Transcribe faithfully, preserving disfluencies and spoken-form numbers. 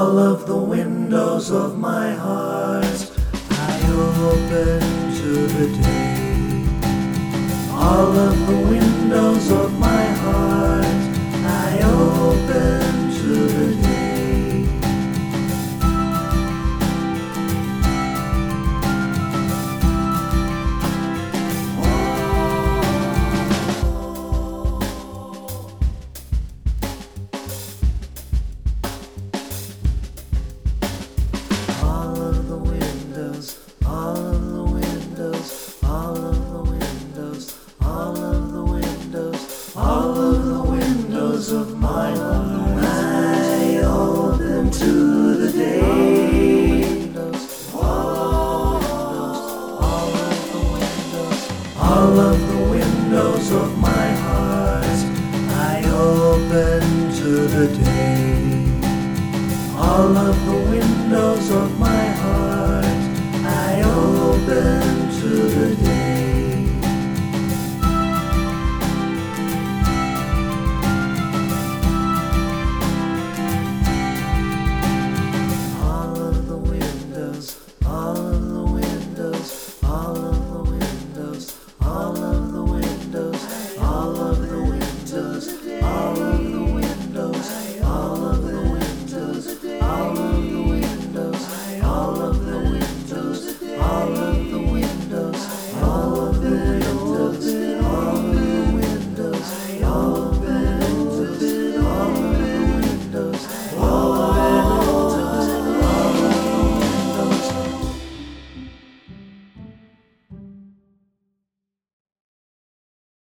All of the windows of my heart I open to the day. All of the windows of my heart I open to the day. All of the windows, all of the windows, all of the windows, all of the windows, all of the windows of my heart I open to the day. All of the windows, all of the windows of my heart I open to the day. All of the windows of